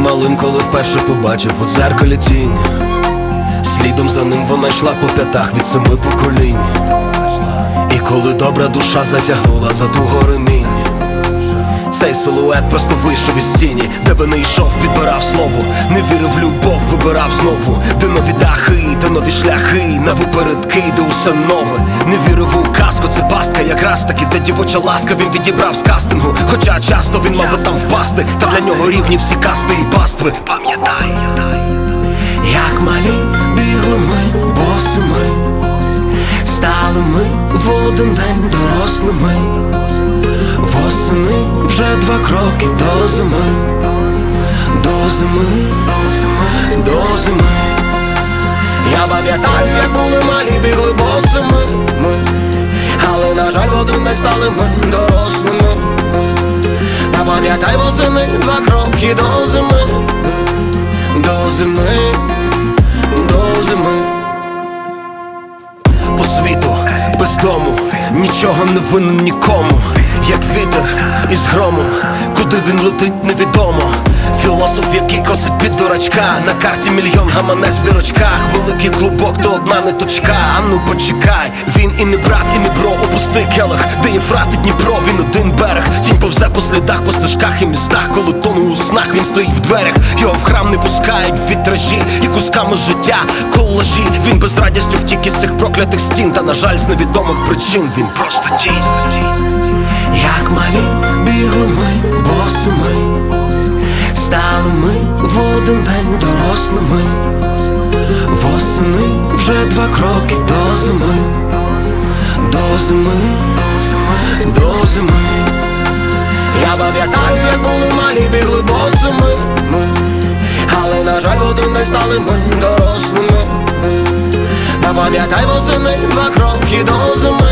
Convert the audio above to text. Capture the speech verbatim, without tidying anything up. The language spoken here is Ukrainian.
малим, коли вперше побачив у дзеркалі тінь. Слідом за ним вона йшла по п'ятах від семи поколінь. І коли добра душа затягнула за туго ремінь, цей силует просто вийшов із тіні. Де би не йшов, підбирав слово. Не вірив в любов, вибирав знову. Де нові дахи, де нові шляхи, на випередки, де усе нове. Не вірив у казку, це пастка якраз таки, де дівоча ласка він відібрав з кастингу. Хоча часто він мав би там впасти, та для нього рівні всі касти і пастви. Пам'ятай, як малі бігли ми босими, стали ми в один день дорослими. Восени вже два кроки до зими, до зими, до зими. Я пам'ятаю, як були малі, бігли босими ми, але, на жаль, в один день стали ми дорослими. Та пам'ятай, восени два кроки до зими, до зими, до зими. По світу, без дому, нічого не винен нікому. Як вітер із громом, куди він летить невідомо. Філософ, який косить під дурачка. На карті мільйон, гаманець в дирочках. Великий клубок, то одна ниточка. А ну почекай, він і не брат, і не бро. Опусти келих, де Єфрат і Дніпро, він один берег. Тінь повзе по слідах, по стежках і містах. Коли тону у снах, він стоїть в дверях. Його в храм не пускають вітражі і кусками життя колажі. Він без радістю втік із цих проклятих стін. Та, на жаль, з невідомих причин він просто тінь. Як малі бігли ми босими, стали ми в один день дорослими. Восени вже два кроки до зими, до зими, до зими. Я пам'ятаю, як були малі, бігли босими ми, але, на жаль, в один день стали ми дорослими. Та пам'ятай, восени два кроки до зими,